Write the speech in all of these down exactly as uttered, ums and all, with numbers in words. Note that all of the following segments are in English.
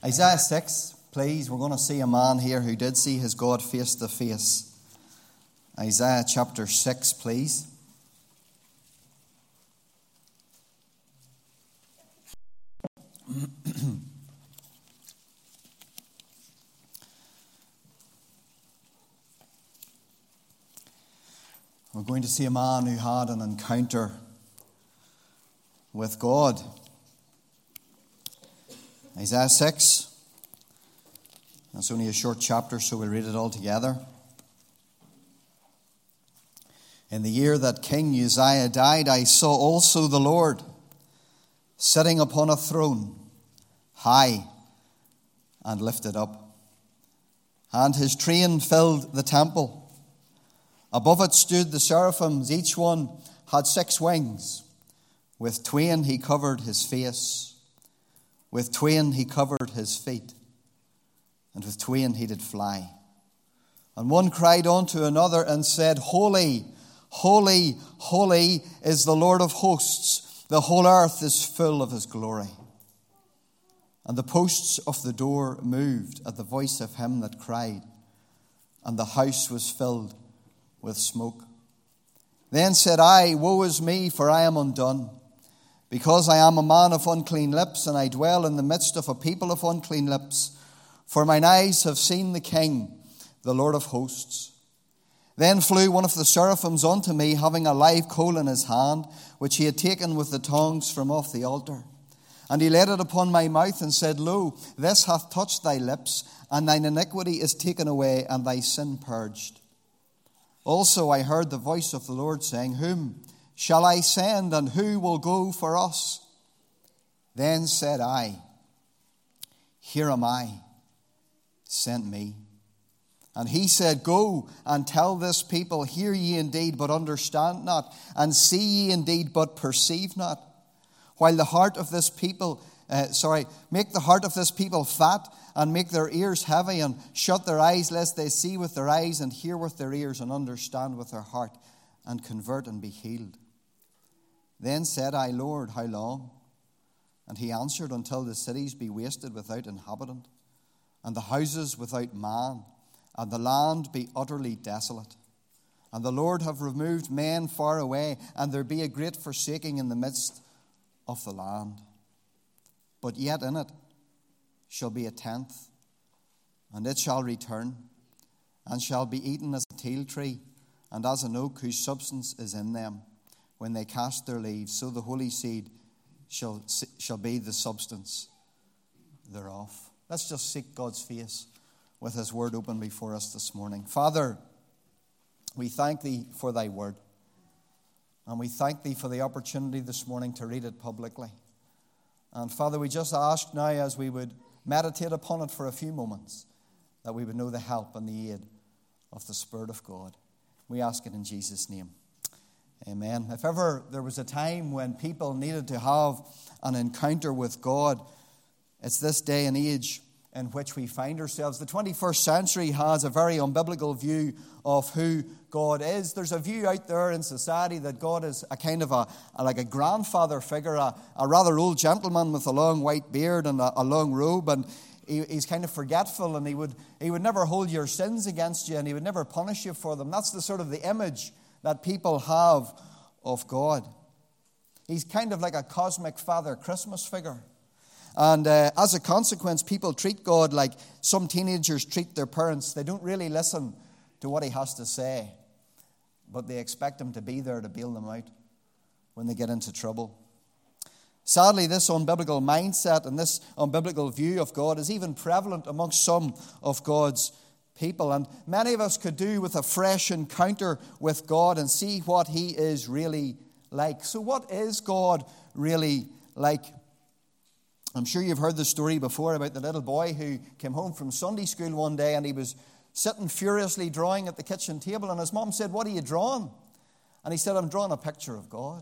Isaiah six, please. We're going to see a man here who did see his God face to face. Isaiah chapter six, please. We're going to see a man who had an encounter with God. Isaiah six. That's only a short chapter, so we'll read it all together. In the year that King Uzziah died, I saw also the Lord sitting upon a throne, high and lifted up, and his train filled the temple. Above it stood the seraphims, each one had six wings. With twain he covered his face, with twain he covered his feet, and with twain he did fly. And one cried unto another and said, Holy, holy, holy is the Lord of hosts. The whole earth is full of his glory. And the posts of the door moved at the voice of him that cried, and the house was filled with smoke. Then said I, Woe is me, for I am undone, because I am a man of unclean lips, and I dwell in the midst of a people of unclean lips. For mine eyes have seen the King, the Lord of hosts. Then flew one of the seraphims unto me, having a live coal in his hand, which he had taken with the tongs from off the altar. And he laid it upon my mouth, and said, Lo, this hath touched thy lips, and thine iniquity is taken away, and thy sin purged. Also I heard the voice of the Lord saying, Whom shall I send, and who will go for us? Then said I, Here am I, send me. And he said, Go and tell this people, Hear ye indeed, but understand not, and see ye indeed, but perceive not. While the heart of this people, uh, sorry, make the heart of this people fat, and make their ears heavy, and shut their eyes, lest they see with their eyes, and hear with their ears, and understand with their heart, and convert and be healed. Then said I, Lord, how long? And he answered, Until the cities be wasted without inhabitant, and the houses without man, and the land be utterly desolate. And the Lord have removed men far away, and there be a great forsaking in the midst of the land. But yet in it shall be a tenth, and it shall return, and shall be eaten as a teil tree, and as an oak whose substance is in them, when they cast their leaves. So the holy seed shall, shall be the substance thereof. Let's just seek God's face with his word open before us this morning. Father, we thank thee for thy word, and we thank thee for the opportunity this morning to read it publicly. And Father, we just ask now, as we would meditate upon it for a few moments, that we would know the help and the aid of the Spirit of God. We ask it in Jesus' name. Amen. If ever there was a time when people needed to have an encounter with God, it's this day and age in which we find ourselves. The twenty-first century has a very unbiblical view of who God is. There's a view out there in society that God is a kind of a, a like a grandfather figure, a, a rather old gentleman with a long white beard and a, a long robe, and he, he's kind of forgetful, and he would he would never hold your sins against you, and he would never punish you for them. That's the sort of the image that people have of God. He's kind of like a cosmic Father Christmas figure. And uh, as a consequence, people treat God like some teenagers treat their parents. They don't really listen to what he has to say, but they expect him to be there to bail them out when they get into trouble. Sadly, this unbiblical mindset and this unbiblical view of God is even prevalent amongst some of God's people. And many of us could do with a fresh encounter with God and see what he is really like. So what is God really like? I'm sure you've heard the story before about the little boy who came home from Sunday school one day, and he was sitting furiously drawing at the kitchen table, and his mom said, What are you drawing? And he said, I'm drawing a picture of God.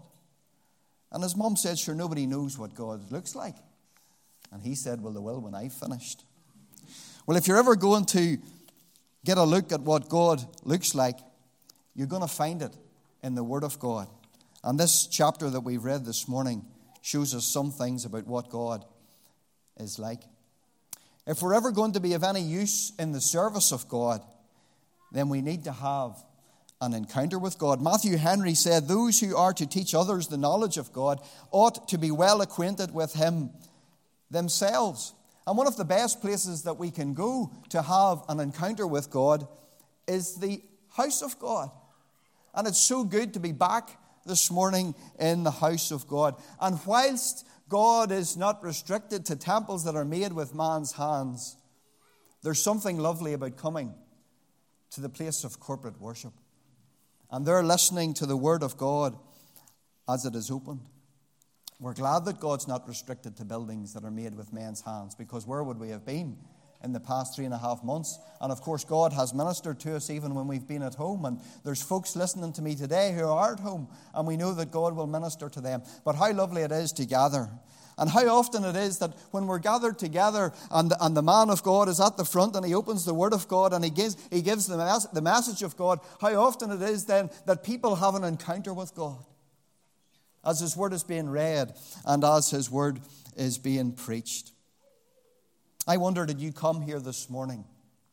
And his mom said, Sure, nobody knows what God looks like. And he said, Well, they will when I've finished. Well, if you're ever going to get a look at what God looks like, you're going to find it in the Word of God. And this chapter that we've read this morning shows us some things about what God is like. If we're ever going to be of any use in the service of God, then we need to have an encounter with God. Matthew Henry said, those who are to teach others the knowledge of God ought to be well acquainted with him themselves. And one of the best places that we can go to have an encounter with God is the house of God. And it's so good to be back this morning in the house of God. And whilst God is not restricted to temples that are made with man's hands, there's something lovely about coming to the place of corporate worship. And they're listening to the word of God as it is opened. We're glad that God's not restricted to buildings that are made with men's hands, because where would we have been in the past three and a half months? And of course, God has ministered to us even when we've been at home. And there's folks listening to me today who are at home, and we know that God will minister to them. But how lovely it is to gather. And how often it is that when we're gathered together and, and the man of God is at the front and he opens the word of God and he gives, he gives the, mes- the message of God, how often it is then that people have an encounter with God as his word is being read and as his word is being preached. I wonder, did you come here this morning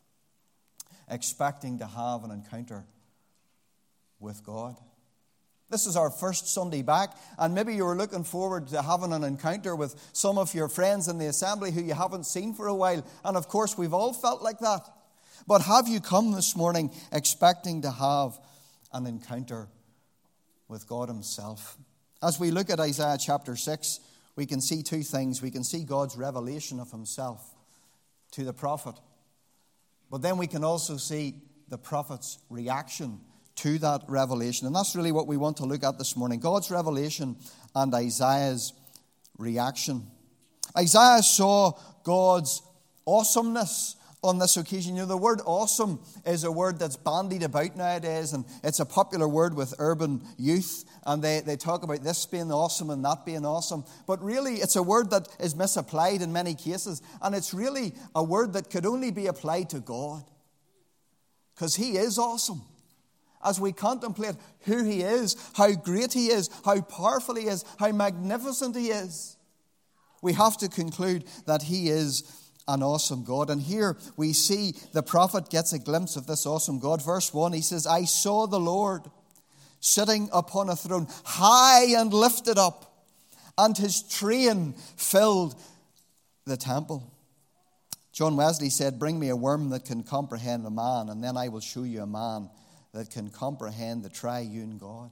expecting to have an encounter with God? This is our first Sunday back, and maybe you were looking forward to having an encounter with some of your friends in the assembly who you haven't seen for a while. And of course, we've all felt like that. But have you come this morning expecting to have an encounter with God himself? As we look at Isaiah chapter six, we can see two things. We can see God's revelation of himself to the prophet. But then we can also see the prophet's reaction to that revelation. And that's really what we want to look at this morning. God's revelation and Isaiah's reaction. Isaiah saw God's awesomeness on this occasion. You know, the word awesome is a word that's bandied about nowadays, and it's a popular word with urban youth, and they, they talk about this being awesome and that being awesome. But really, it's a word that is misapplied in many cases, and it's really a word that could only be applied to God, because he is awesome. As we contemplate who he is, how great he is, how powerful he is, how magnificent he is, we have to conclude that he is an awesome God. And here we see the prophet gets a glimpse of this awesome God. Verse one, he says, I saw the Lord sitting upon a throne, high and lifted up, and his train filled the temple. John Wesley said, bring me a worm that can comprehend a man, and then I will show you a man that can comprehend the triune God.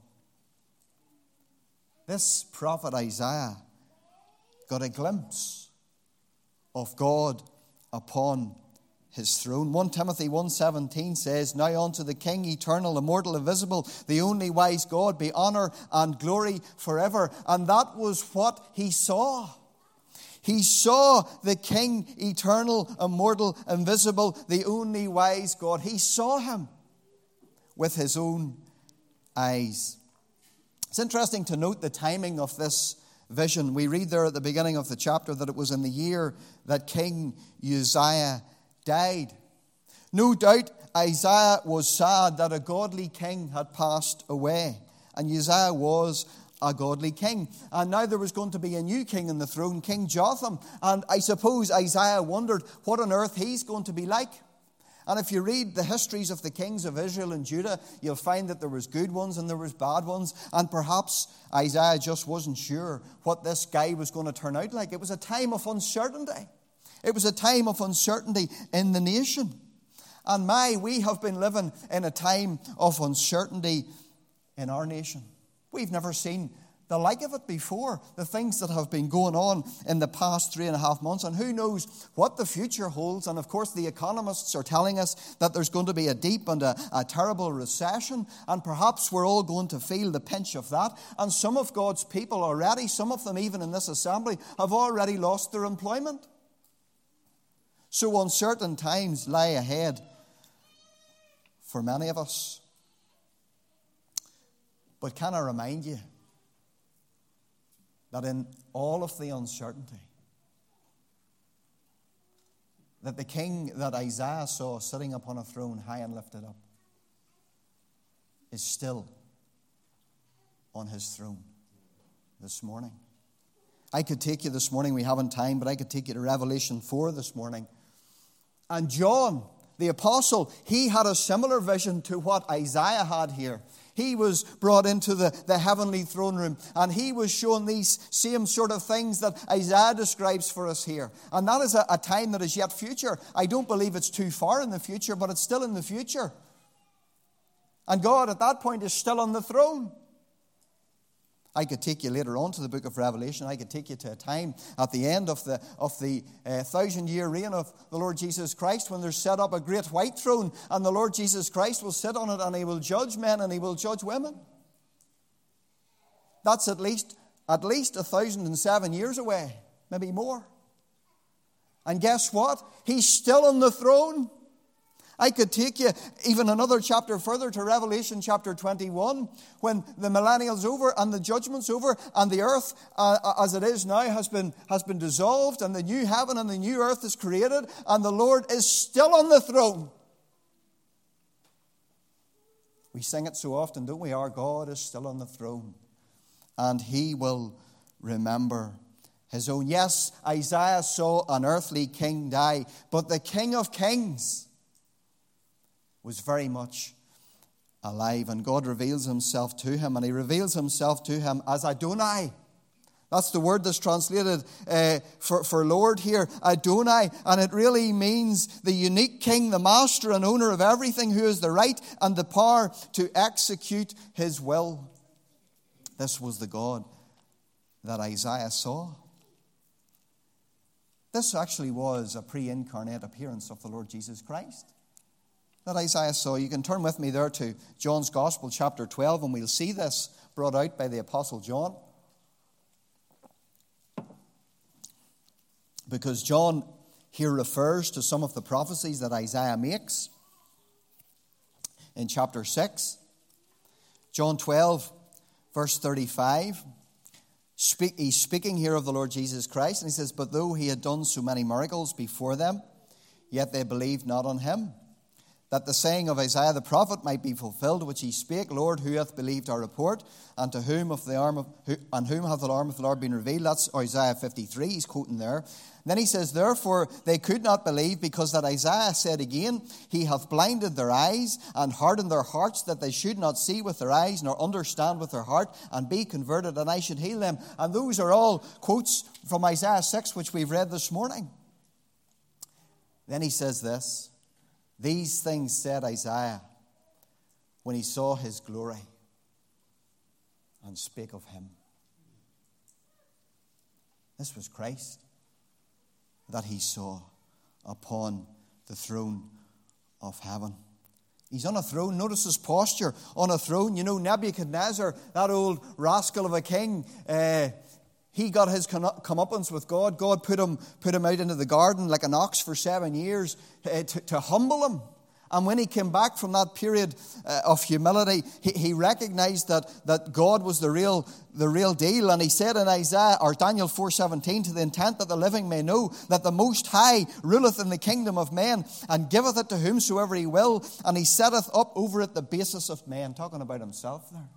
This prophet Isaiah got a glimpse of God upon his throne. First Timothy one seventeen says, now unto the King, eternal, immortal, invisible, the only wise God, be honor and glory forever. And that was what he saw. He saw the King, eternal, immortal, invisible, the only wise God. He saw him with his own eyes. It's interesting to note the timing of this vision. We read there at the beginning of the chapter that it was in the year that King Uzziah died. No doubt Isaiah was sad that a godly king had passed away. And Uzziah was a godly king. And now there was going to be a new king on the throne, King Jotham. And I suppose Isaiah wondered what on earth he's going to be like. And if you read the histories of the kings of Israel and Judah, you'll find that there was good ones and there was bad ones. And perhaps Isaiah just wasn't sure what this guy was going to turn out like. It was a time of uncertainty. It was a time of uncertainty in the nation. And my, we have been living in a time of uncertainty in our nation. We've never seen the like of it before, the things that have been going on in the past three and a half months. And who knows what the future holds. And of course, the economists are telling us that there's going to be a deep and a, a terrible recession. And perhaps we're all going to feel the pinch of that. And some of God's people already, some of them even in this assembly, have already lost their employment. So uncertain times lie ahead for many of us. But can I remind you that in all of the uncertainty, that the king that Isaiah saw sitting upon a throne high and lifted up is still on his throne this morning. I could take you this morning, we haven't time, but I could take you to Revelation four this morning, And John, the apostle, he had a similar vision to what Isaiah had here. He was brought into the, the heavenly throne room, and he was shown these same sort of things that Isaiah describes for us here. And that is a, a time that is yet future. I don't believe it's too far in the future, but it's still in the future. And God at that point is still on the throne. I could take you later on to the book of Revelation. I could take you to a time at the end of the of the uh, thousand-year reign of the Lord Jesus Christ, when there's set up a great white throne, and the Lord Jesus Christ will sit on it, and he will judge men and he will judge women. That's at least at least a thousand and seven years away, maybe more. And guess what? He's still on the throne. I could take you even another chapter further to Revelation chapter twenty-one, when the millennial's over and the judgment's over, and the earth uh, as it is now has been, has been dissolved, and the new heaven and the new earth is created, and the Lord is still on the throne. We sing it so often, don't we? Our God is still on the throne, and he will remember his own. Yes, Isaiah saw an earthly king die, but the King of Kings was very much alive, and God reveals himself to him, and he reveals himself to him as Adonai. That's the word that's translated uh, for, for Lord here, Adonai, and it really means the unique king, the master and owner of everything, who has the right and the power to execute his will. This was the God that Isaiah saw. This actually was a pre-incarnate appearance of the Lord Jesus Christ that Isaiah saw. You can turn with me there to John's Gospel, chapter twelve, and we'll see this brought out by the Apostle John. Because John here refers to some of the prophecies that Isaiah makes in chapter six. John twelve, verse thirty-five. Speak, he's speaking here of the Lord Jesus Christ, and he says, "But though he had done so many miracles before them, yet they believed not on him. That the saying of Isaiah the prophet might be fulfilled, which he spake, Lord, who hath believed our report, and to whom of the arm of who, and whom hath the arm of the Lord been revealed?" That's Isaiah fifty-three. He's quoting there. And then he says, "Therefore they could not believe, because that Isaiah said again, He hath blinded their eyes and hardened their hearts, that they should not see with their eyes, nor understand with their heart, and be converted, and I should heal them." And those are all quotes from Isaiah six, which we've read this morning. Then he says this: "These things said Isaiah when he saw his glory and spake of him." This was Christ that he saw upon the throne of heaven. He's on a throne. Notice his posture on a throne. You know, Nebuchadnezzar, that old rascal of a king, uh, he got his comeuppance with God. God put him, put him out into the garden like an ox for seven years uh, to, to humble him. And when he came back from that period uh, of humility, he, he recognized that, that God was the real, the real deal. And he said in Isaiah, or Daniel four seventeen, "To the intent that the living may know that the Most High ruleth in the kingdom of men, and giveth it to whomsoever he will, and he setteth up over it the basis of men." Talking about himself there.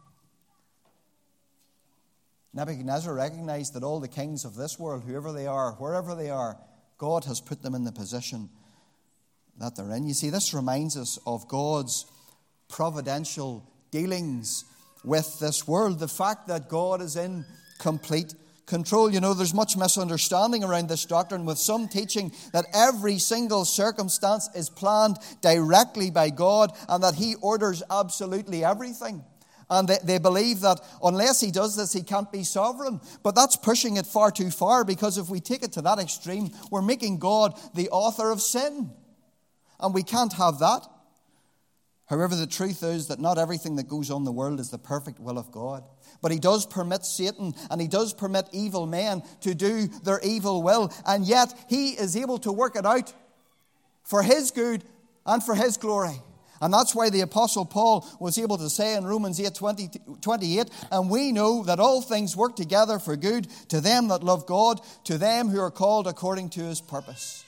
Nebuchadnezzar recognized that all the kings of this world, whoever they are, wherever they are, God has put them in the position that they're in. You see, this reminds us of God's providential dealings with this world. The fact that God is in complete control. You know, there's much misunderstanding around this doctrine, with some teaching that every single circumstance is planned directly by God, and that he orders absolutely everything. And they, they believe that unless he does this, he can't be sovereign. But that's pushing it far too far, because if we take it to that extreme, we're making God the author of sin. And we can't have that. However, the truth is that not everything that goes on in the world is the perfect will of God. But he does permit Satan, and he does permit evil men to do their evil will. And yet he is able to work it out for his good and for his glory. And that's why the Apostle Paul was able to say in Romans eight twenty-eight, "And we know that all things work together for good to them that love God, to them who are called according to his purpose."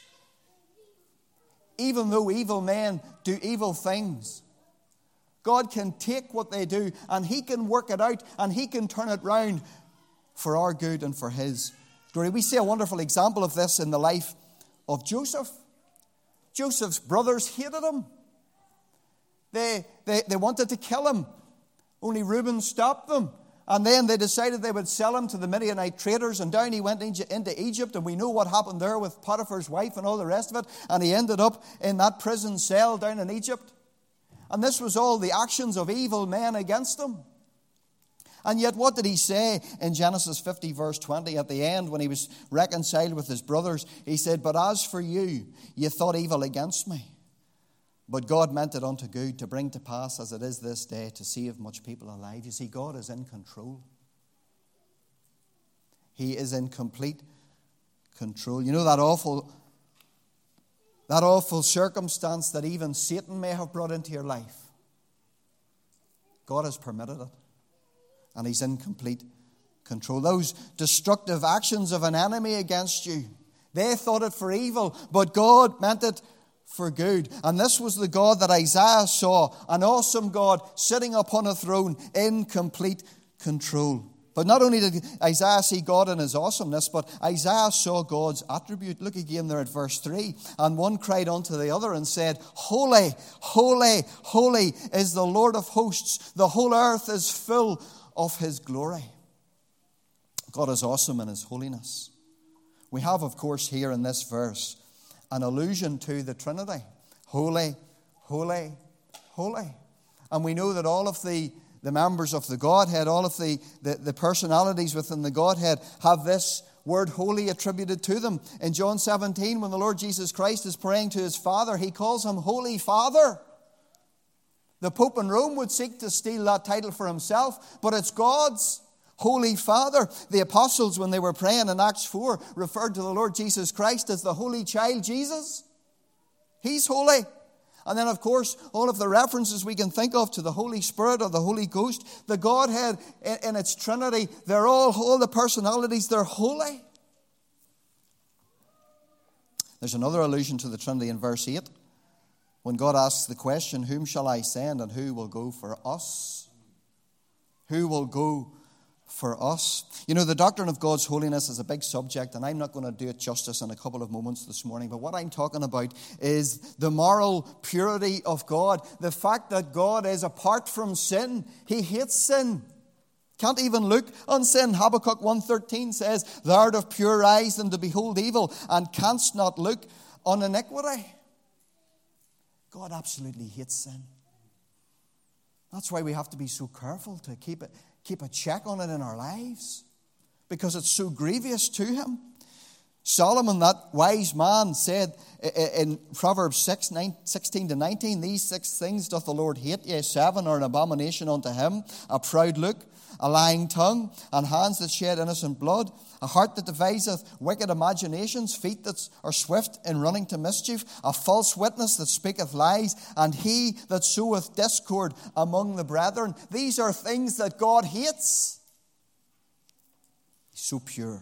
Even though evil men do evil things, God can take what they do and he can work it out, and he can turn it round for our good and for his glory. We see a wonderful example of this in the life of Joseph. Joseph's brothers hated him. They, they, they wanted to kill him. Only Reuben stopped them. And then they decided they would sell him to the Midianite traders, and down he went into Egypt, and we know what happened there with Potiphar's wife and all the rest of it, and he ended up in that prison cell down in Egypt. And this was all the actions of evil men against him. And yet what did he say in Genesis fifty verse twenty at the end when he was reconciled with his brothers? He said, "But as for you, you thought evil against me. But God meant it unto good, to bring to pass as it is this day, to save much people alive." You see, God is in control. He is in complete control. You know that awful, that awful circumstance that even Satan may have brought into your life? God has permitted it. And He's in complete control. Those destructive actions of an enemy against you, they thought it for evil, but God meant it for good. And this was the God that Isaiah saw, an awesome God sitting upon a throne in complete control. But not only did Isaiah see God in His awesomeness, but Isaiah saw God's attribute. Look again there at verse three. "And one cried unto the other and said, Holy, holy, holy is the Lord of hosts. The whole earth is full of His glory." God is awesome in His holiness. We have, of course, here in this verse an allusion to the Trinity. Holy, holy, holy. And we know that all of the, the members of the Godhead, all of the, the, the personalities within the Godhead have this word holy attributed to them. In John seventeen, when the Lord Jesus Christ is praying to His Father, He calls Him Holy Father. The Pope in Rome would seek to steal that title for himself, but it's God's. Holy Father. The apostles, when they were praying in Acts four, referred to the Lord Jesus Christ as the Holy Child Jesus. He's holy. And then, of course, all of the references we can think of to the Holy Spirit or the Holy Ghost, the Godhead in, in its Trinity, they're all, all the personalities, they're holy. There's another allusion to the Trinity in verse eight. When God asks the question, "Whom shall I send, and who will go for us?" Who will go for us? You know, the doctrine of God's holiness is a big subject, and I'm not going to do it justice in a couple of moments this morning. But what I'm talking about is the moral purity of God. The fact that God is apart from sin. He hates sin. Can't even look on sin. Habakkuk one thirteen says, "Thou art of pure eyes than to behold evil, and canst not look on iniquity." God absolutely hates sin. That's why we have to be so careful to keep it, keep a check on it in our lives, because it's so grievous to Him. Solomon, that wise man, said in Proverbs six, sixteen to nineteen, "These six things doth the Lord hate, yea, seven are an abomination unto Him: a proud look, a lying tongue, and hands that shed innocent blood, a heart that deviseth wicked imaginations, feet that are swift in running to mischief, a false witness that speaketh lies, and he that soweth discord among the brethren." These are things that God hates. He's so pure.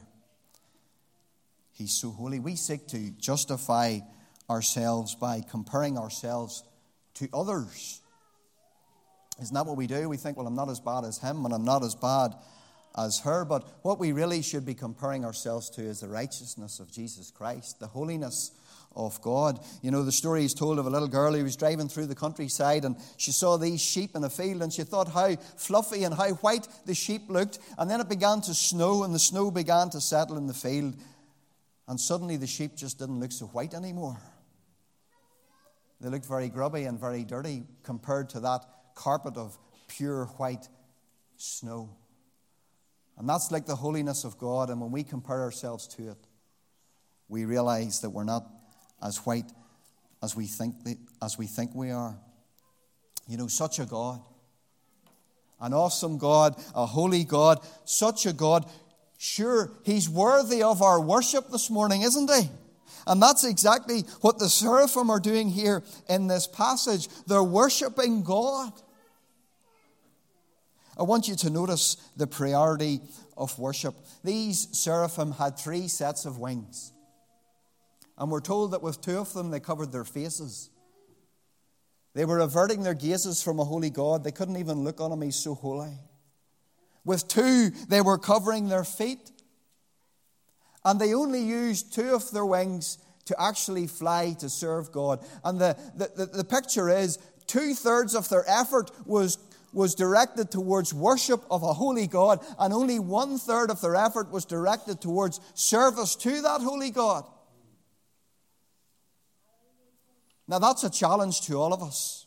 He's so holy. We seek to justify ourselves by comparing ourselves to others. Isn't that what we do? We think, well, I'm not as bad as him, and I'm not as bad as her. But what we really should be comparing ourselves to is the righteousness of Jesus Christ, the holiness of God. You know, the story is told of a little girl who was driving through the countryside, and she saw these sheep in a field, and she thought how fluffy and how white the sheep looked. And then it began to snow, and the snow began to settle in the field. And suddenly the sheep just didn't look so white anymore. They looked very grubby and very dirty compared to that carpet of pure white snow. And that's like the holiness of God. And when we compare ourselves to it, we realize that we're not as white as we think as we think we are. You know, such a God, an awesome God, a holy God, such a God. Sure, He's worthy of our worship this morning, isn't He? And that's exactly what the seraphim are doing here in this passage. They're worshiping God. I want you to notice the priority of worship. These seraphim had three sets of wings. And we're told that with two of them, they covered their faces. They were averting their gazes from a holy God. They couldn't even look on Him. He's so holy. With two, they were covering their feet. And they only used two of their wings to actually fly to serve God. And the, the, the, the picture is two-thirds of their effort was, was directed towards worship of a holy God, and only one-third of their effort was directed towards service to that holy God. Now that's a challenge to all of us.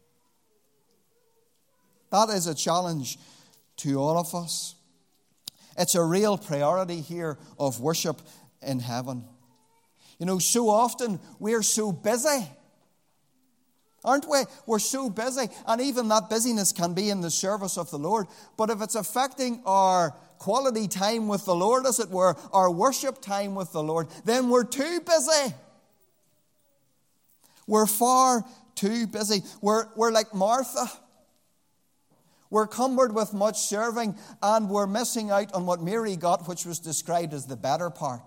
That is a challenge to all of us. It's a real priority here of worship in heaven. You know, so often we're so busy, aren't we? We're so busy, and even that busyness can be in the service of the Lord. But if it's affecting our quality time with the Lord, as it were, our worship time with the Lord, then we're too busy. We're far too busy. We're, we're like Martha. We're cumbered with much serving, and we're missing out on what Mary got, which was described as the better part.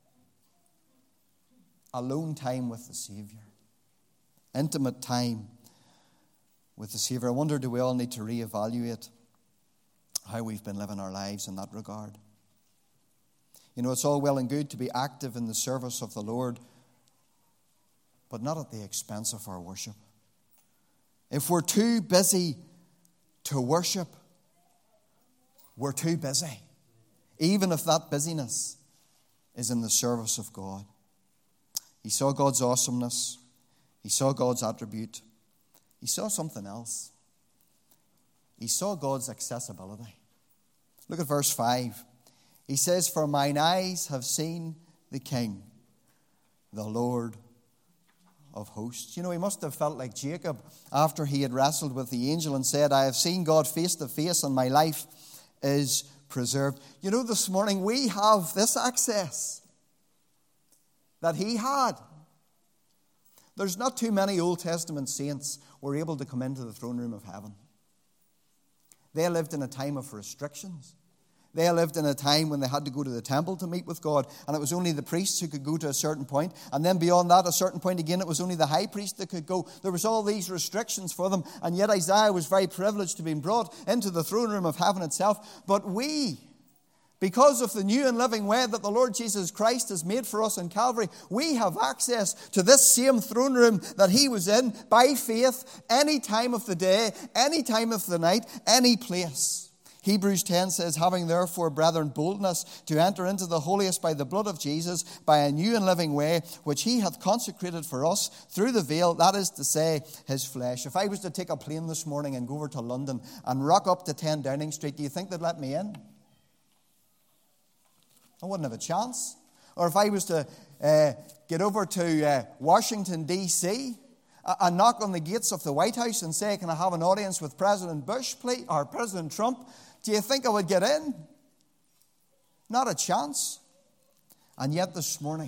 Alone time with the Savior. Intimate time with the Savior. I wonder, do we all need to reevaluate how we've been living our lives in that regard? You know, it's all well and good to be active in the service of the Lord, but not at the expense of our worship. If we're too busy to worship, we're too busy, even if that busyness is in the service of God. He saw God's awesomeness. He saw God's attribute. He saw something else. He saw God's accessibility. Look at verse five. He says, "For mine eyes have seen the King, the Lord of hosts." You know, he must have felt like Jacob after he had wrestled with the angel and said, "I have seen God face to face and my life is preserved." You know, this morning we have this access that he had. There's not too many Old Testament saints who were able to come into the throne room of heaven. They lived in a time of restrictions. They lived in a time when they had to go to the temple to meet with God, and it was only the priests who could go to a certain point. And then beyond that, a certain point again, it was only the high priest that could go. There was all these restrictions for them, and yet Isaiah was very privileged to be brought into the throne room of heaven itself. But we, because of the new and living way that the Lord Jesus Christ has made for us in Calvary, we have access to this same throne room that he was in by faith, any time of the day, any time of the night, any place. Hebrews ten says, "Having therefore, brethren, boldness to enter into the holiest by the blood of Jesus, by a new and living way, which he hath consecrated for us through the veil, that is to say, his flesh." If I was to take a plane this morning and go over to London and rock up to ten Downing Street, do you think they'd let me in? I wouldn't have a chance. Or if I was to uh, get over to uh, Washington, D C, and knock on the gates of the White House and say, "Can I have an audience with President Bush, please, or President Trump?" Do you think I would get in? Not a chance. And yet this morning,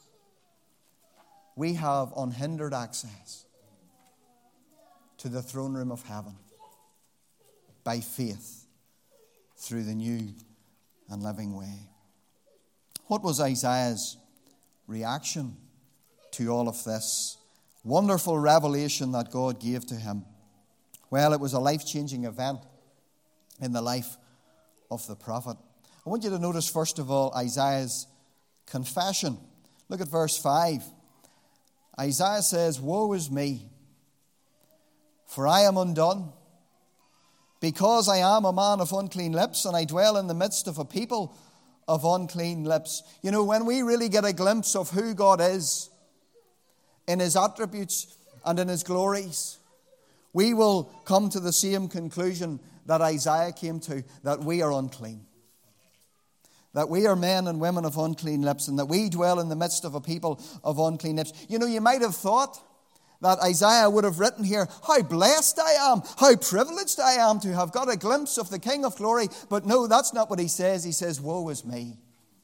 we have unhindered access to the throne room of heaven by faith through the new and living way. What was Isaiah's reaction to all of this wonderful revelation that God gave to him? Well, it was a life-changing event in the life of the prophet. I want you to notice, first of all, Isaiah's confession. Look at verse five. Isaiah says, "Woe is me, for I am undone, because I am a man of unclean lips, and I dwell in the midst of a people of unclean lips." You know, when we really get a glimpse of who God is in his attributes and in his glories, we will come to the same conclusion that Isaiah came to, that we are unclean. That we are men and women of unclean lips, and that we dwell in the midst of a people of unclean lips. You know, you might have thought that Isaiah would have written here, "How blessed I am, how privileged I am to have got a glimpse of the King of glory." But no, that's not what he says. He says, "Woe is me,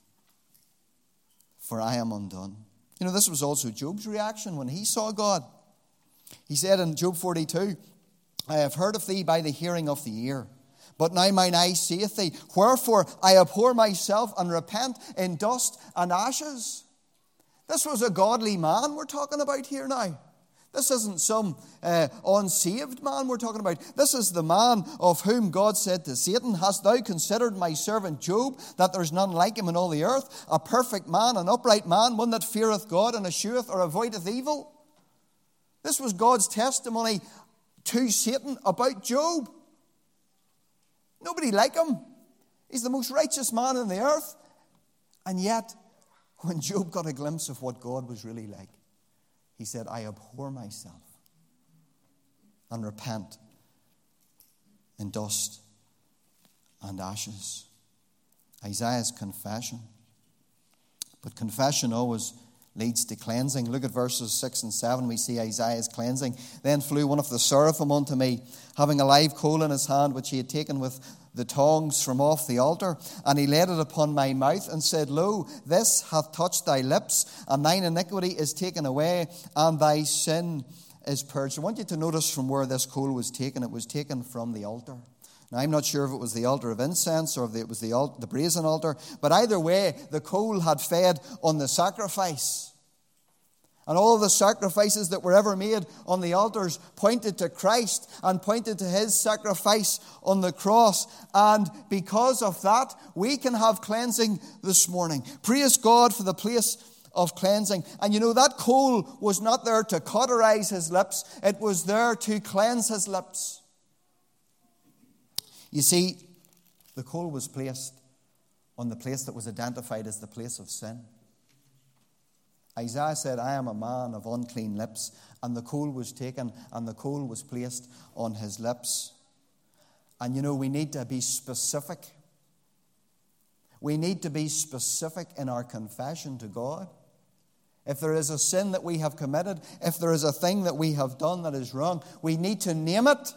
for I am undone." You know, this was also Job's reaction when he saw God. He said in Job forty-two, "I have heard of thee by the hearing of the ear, but now mine eye seeth thee. Wherefore I abhor myself and repent in dust and ashes." This was a godly man we're talking about here now. This isn't some uh, unsaved man we're talking about. This is the man of whom God said to Satan, "Hast thou considered my servant Job, that there is none like him in all the earth, a perfect man, an upright man, one that feareth God and escheweth or avoideth evil?" This was God's testimony to Satan about Job. Nobody like him. He's the most righteous man on the earth. And yet, when Job got a glimpse of what God was really like, he said, "I abhor myself and repent in dust and ashes." Isaiah's confession. But confession always leads to cleansing. Look at verses six and seven. We see Isaiah's cleansing. "Then flew one of the seraphim unto me, having a live coal in his hand, which he had taken with the tongs from off the altar. And he laid it upon my mouth and said, Lo, this hath touched thy lips, and thine iniquity is taken away, and thy sin is purged." I want you to notice from where this coal was taken. It was taken from the altar. Now, I'm not sure if it was the altar of incense or if it was the, altar, the brazen altar, but either way, the coal had fed on the sacrifice. And all of the sacrifices that were ever made on the altars pointed to Christ and pointed to his sacrifice on the cross. And because of that, we can have cleansing this morning. Praise God for the place of cleansing. And you know, that coal was not there to cauterize his lips. It was there to cleanse his lips. You see, the coal was placed on the place that was identified as the place of sin. Isaiah said, "I am a man of unclean lips," and the coal was taken and the coal was placed on his lips. And you know, we need to be specific. We need to be specific in our confession to God. If there is a sin that we have committed, if there is a thing that we have done that is wrong, we need to name it.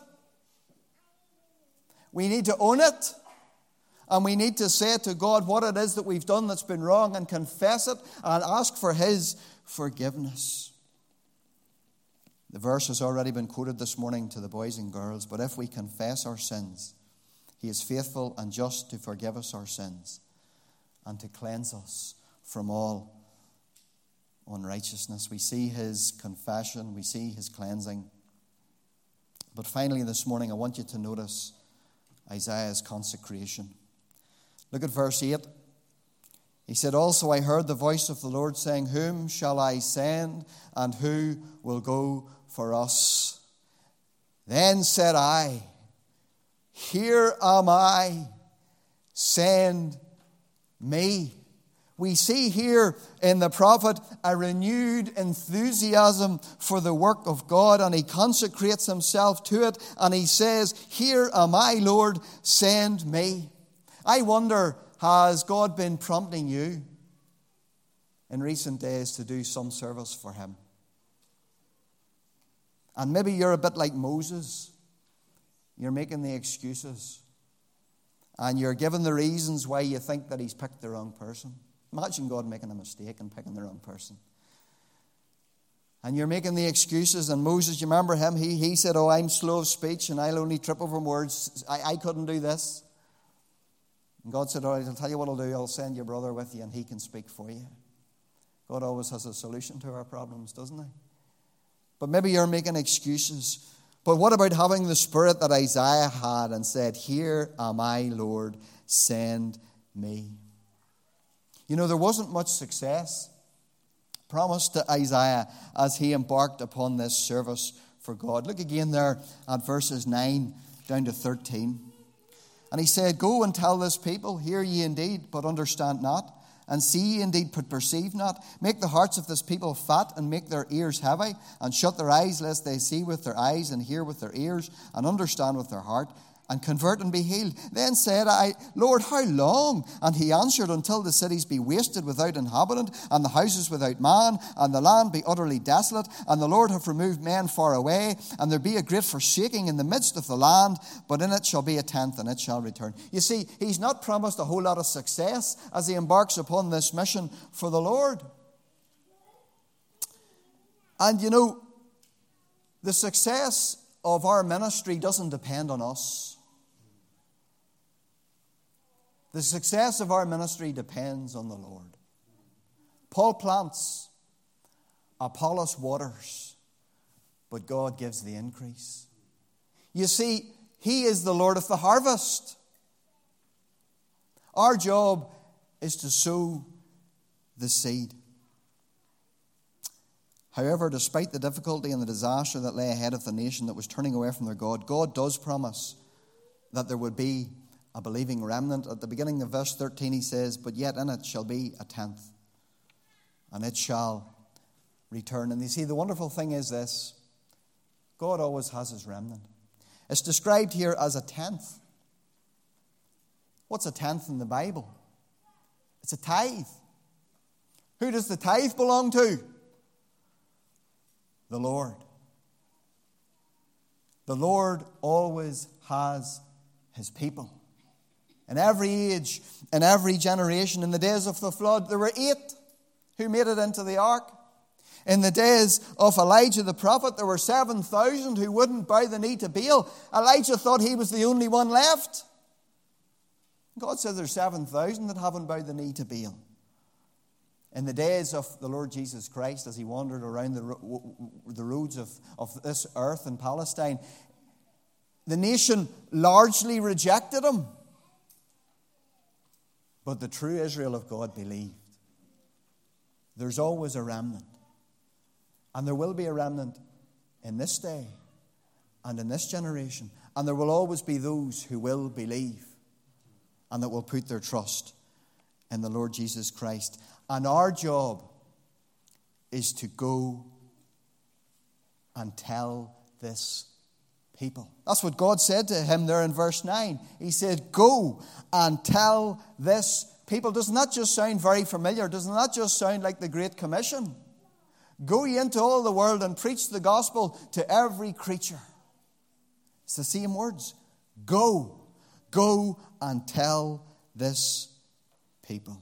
We need to own it. And we need to say to God what it is that we've done that's been wrong and confess it and ask for his forgiveness. The verse has already been quoted this morning to the boys and girls. "But if we confess our sins, he is faithful and just to forgive us our sins and to cleanse us from all unrighteousness." We see his confession. We see his cleansing. But finally this morning, I want you to notice Isaiah's consecration. Look at verse eight. He said, "Also I heard the voice of the Lord saying, Whom shall I send, and who will go for us? Then said I, Here am I, send me." We see here in the prophet a renewed enthusiasm for the work of God, and he consecrates himself to it, and he says, "Here am I, Lord, send me." I wonder, has God been prompting you in recent days to do some service for him? And maybe you're a bit like Moses. You're making the excuses. And you're giving the reasons why you think that he's picked the wrong person. Imagine God making a mistake and picking the wrong person. And you're making the excuses. And Moses, you remember him? He, he said, "Oh, I'm slow of speech and I'll only trip over words. I, I couldn't do this." And God said, "All right, I'll tell you what I'll do. I'll send your brother with you and he can speak for you." God always has a solution to our problems, doesn't he? But maybe you're making excuses. But what about having the spirit that Isaiah had and said, "Here am I, Lord, send me"? You know, there wasn't much success promised to Isaiah as he embarked upon this service for God. Look again there at verses nine down to thirteen. "And he said, Go and tell this people, Hear ye indeed, but understand not. And see ye indeed, but perceive not. Make the hearts of this people fat, and make their ears heavy, and shut their eyes, lest they see with their eyes, and hear with their ears, and understand with their heart, and convert and be healed. Then said I, Lord, how long? And he answered, Until the cities be wasted without inhabitant, and the houses without man, and the land be utterly desolate, and the Lord have removed men far away, and there be a great forsaking in the midst of the land, but in it shall be a tenth, and it shall return." You see, he's not promised a whole lot of success as he embarks upon this mission for the Lord. And you know, the success of our ministry doesn't depend on us. The success of our ministry depends on the Lord. Paul plants, Apollos waters, but God gives the increase. You see, He is the Lord of the harvest. Our job is to sow the seed. However, despite the difficulty and the disaster that lay ahead of the nation that was turning away from their God, God does promise that there would be a believing remnant. At the beginning of verse thirteen, He says, "But yet in it shall be a tenth, and it shall return." And you see, the wonderful thing is this: God always has His remnant. It's described here as a tenth. What's a tenth in the Bible? It's a tithe. Who does the tithe belong to? The Lord. The Lord always has His people. In every age, in every generation, in the days of the flood, there were eight who made it into the ark. In the days of Elijah the prophet, there were seven thousand who wouldn't bow the knee to Baal. Elijah thought he was the only one left. God says there's seven thousand that haven't bowed the knee to Baal. In the days of the Lord Jesus Christ, as He wandered around the, the roads of, of this earth in Palestine, the nation largely rejected Him. But the true Israel of God believed. There's always a remnant. And there will be a remnant in this day and in this generation. And there will always be those who will believe and that will put their trust in the Lord Jesus Christ. And our job is to go and tell this people. That's what God said to him there in verse nine. He said, "Go and tell this people." Doesn't that just sound very familiar? Doesn't that just sound like the Great Commission? Go ye into all the world and preach the gospel to every creature. It's the same words. Go. Go and tell this people.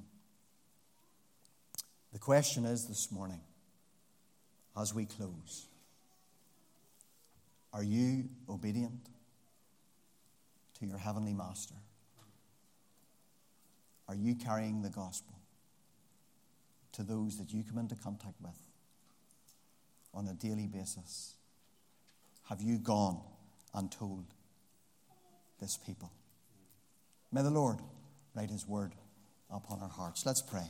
The question is this morning, as we close, are you obedient to your heavenly Master? Are you carrying the gospel to those that you come into contact with on a daily basis? Have you gone and told this people? May the Lord write His word upon our hearts. Let's pray.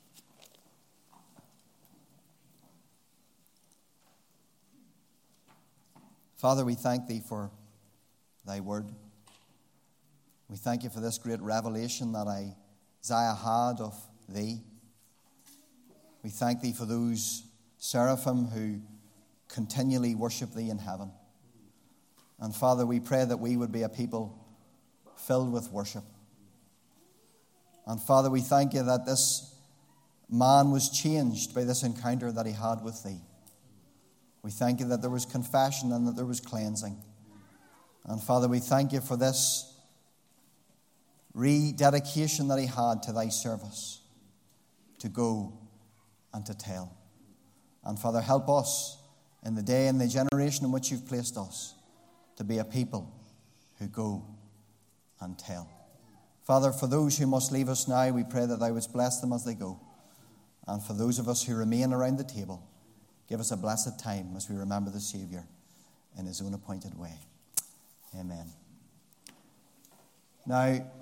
Father, we thank Thee for Thy word. We thank You for this great revelation that Isaiah had of Thee. We thank Thee for those seraphim who continually worship Thee in heaven. And Father, we pray that we would be a people filled with worship. And Father, we thank You that this man was changed by this encounter that he had with Thee. We thank You that there was confession and that there was cleansing. And Father, we thank You for this rededication that he had to Thy service, to go and to tell. And Father, help us in the day and the generation in which You've placed us to be a people who go and tell. Father, for those who must leave us now, we pray that Thou wouldst bless them as they go. And for those of us who remain around the table, give us a blessed time as we remember the Savior in His own appointed way. Amen. Now,